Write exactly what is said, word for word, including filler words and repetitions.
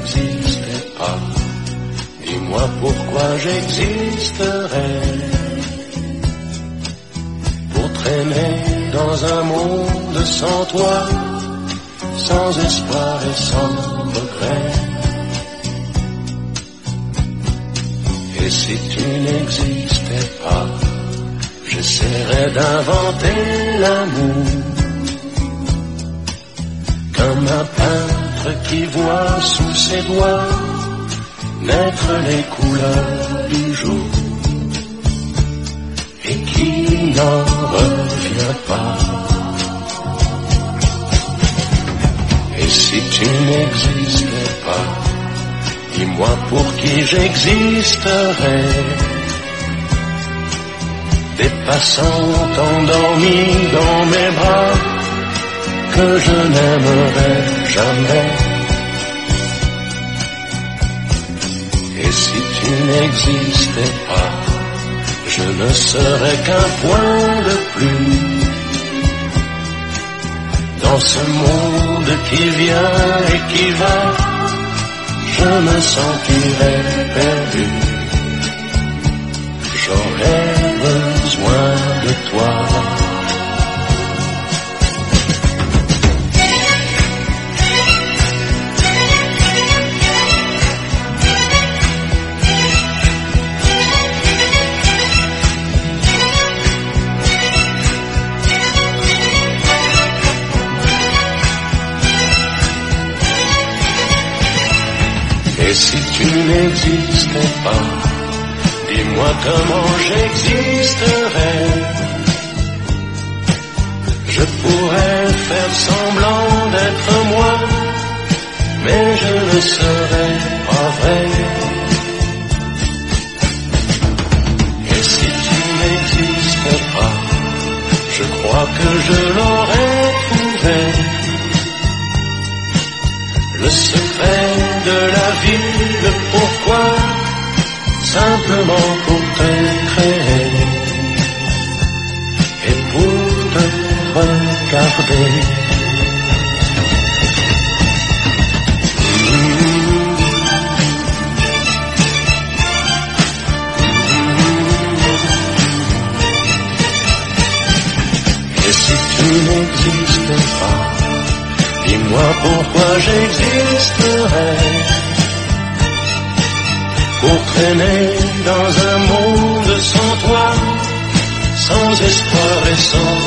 n'existais pas, dis-moi pourquoi j'existerais. Pour traîner dans un monde sans toi, sans espoir et sans regret. Et si tu n'existais pas, j'essaierais d'inventer l'amour, comme un peintre qui voit sous ses doigts naître les couleurs du jour, et qui n'en revient pas. Et si tu n'existais pas, dis-moi pour qui j'existerais. Des passants endormis dans mes bras que je n'aimerais jamais. Et si tu n'existais pas, je ne serais qu'un point de plus dans ce monde qui vient et qui va. Je me sentirais perdu. J'aurais besoin de toi. Et si tu n'existais pas, dis-moi comment j'existerais. Je pourrais faire semblant d'être moi, mais je ne serais pas vrai. Et si tu n'existais pas, je crois que je l'aurais trouvé. Le secret de la vie, le pourquoi, simplement pour te créer et pour te regarder. Et si tu n'existais pas, dis-moi pourquoi j'existerais. Pour traîner dans un monde sans toi, sans espoir et sans